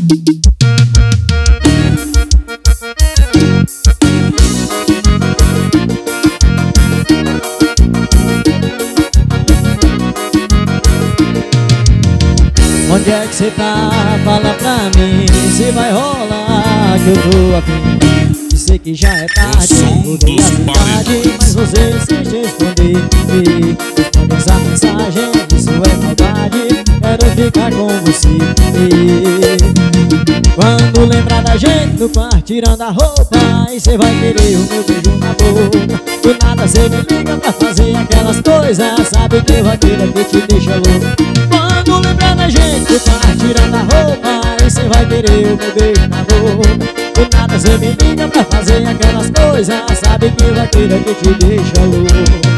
Onde é que cê tá? Fala pra mim se vai rolar que eu tô afim. E sei que já é tarde, mudei a cidade, mas você insiste em esconder. Responde essa mensagem, isso é maldade, quero ficar com você. Quando lembrar da gente no quarto tirando a roupa, aí cê vai querer o meu beijo na boca. Do nada cê me liga pra fazer aquelas coisas, sabe que eu aquele que te deixa louco. Quando lembrar da gente no quarto tirando a roupa, aí cê vai querer o meu beijo na boca. Do nada cê me liga pra fazer aquelas coisas, sabe que eu aquele que te deixa louco.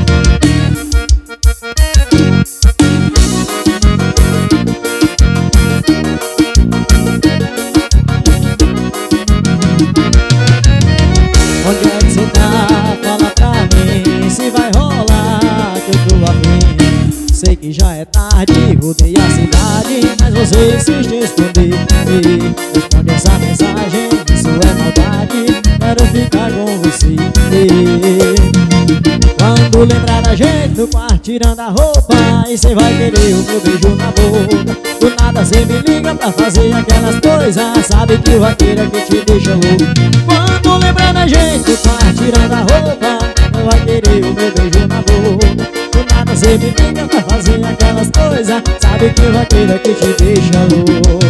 Onde é que cê tá? Fala pra mim se vai rolar que eu tô afim. Sei que já é tarde, rodei a cidade, mas você insiste em esconder. Responde essa mensagem, isso é maldade, quero ficar com você. Quando lembrar da gente no quarto tirando a roupa, aí cê vai querer o meu beijo na boca. Do nada cê me liga pra fazer aquelas coisas, sabe que o vaqueiro é que te deixa louco. Quando lembrar da gente no quarto tirando a roupa, você vai querer o meu beijo na boca. Do nada cê me liga pra fazer aquelas coisas, sabe que o vaqueiro é que te deixa louco.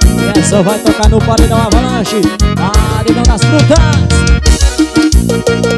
Só vai tocar no paredão Avalanche, paredão das frutas.